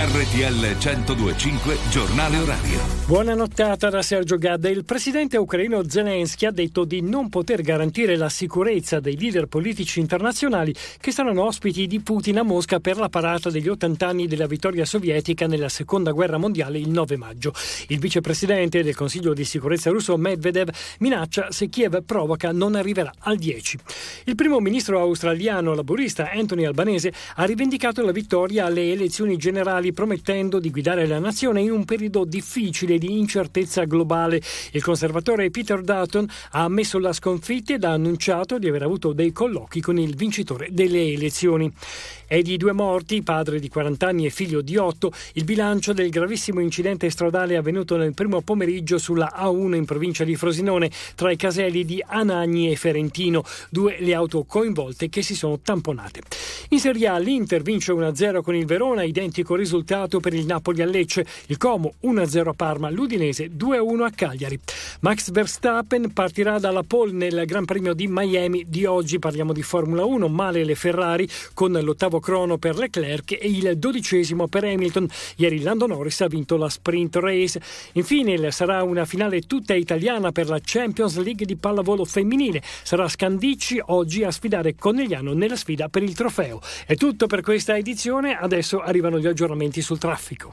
RTL 102.5 Giornale Orario. Buona nottata da Sergio Gadda. Il presidente ucraino Zelensky ha detto di non poter garantire la sicurezza dei leader politici internazionali che saranno ospiti di Putin a Mosca per la parata degli 80 anni della vittoria sovietica nella seconda guerra mondiale il 9 maggio. Il vicepresidente del Consiglio di sicurezza russo Medvedev minaccia se Kiev provoca non arriverà al 10. Il primo ministro australiano laburista Anthony Albanese ha rivendicato la vittoria alle elezioni generali, promettendo di guidare la nazione in un periodo difficile di incertezza globale. Il conservatore Peter Dutton ha ammesso la sconfitta ed ha annunciato di aver avuto dei colloqui con il vincitore delle elezioni. È di 2 morti, padre di 40 anni e figlio di 8, il bilancio del gravissimo incidente stradale avvenuto nel primo pomeriggio sulla A1 in provincia di Frosinone, tra i caselli di Anagni e Ferentino, 2 le auto coinvolte che si sono tamponate. In Serie A l'Inter vince 1-0 con il Verona, identico risultato per il Napoli a Lecce, il Como 1-0 a Parma, l'Udinese 2-1 a Cagliari. Max Verstappen partirà dalla pole nel Gran Premio di Miami di oggi. Parliamo di Formula 1, male le Ferrari con l'8° crono per Leclerc e il 12° per Hamilton. Ieri Lando Norris ha vinto la sprint race. Infine sarà una finale tutta italiana per la Champions League di pallavolo femminile. Sarà Scandicci oggi a sfidare Conegliano nella sfida per il trofeo. È tutto per questa edizione, adesso arrivano gli aggiornamenti sul traffico.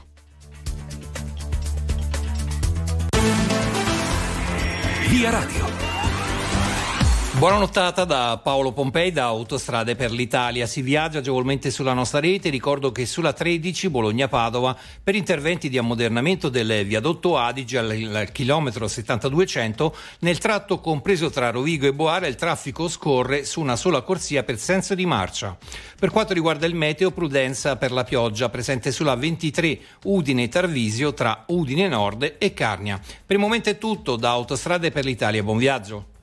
Via Radio. Buona nottata da Paolo Pompei da Autostrade per l'Italia. Si viaggia agevolmente sulla nostra rete. Ricordo che sulla 13 Bologna-Padova per interventi di ammodernamento del viadotto Adige al chilometro 7200 nel tratto compreso tra Rovigo e Boara il traffico scorre su una sola corsia per senso di marcia. Per quanto riguarda il meteo, prudenza per la pioggia presente sulla 23 Udine-Tarvisio tra Udine Nord e Carnia. Per il momento è tutto da Autostrade per l'Italia. Buon viaggio.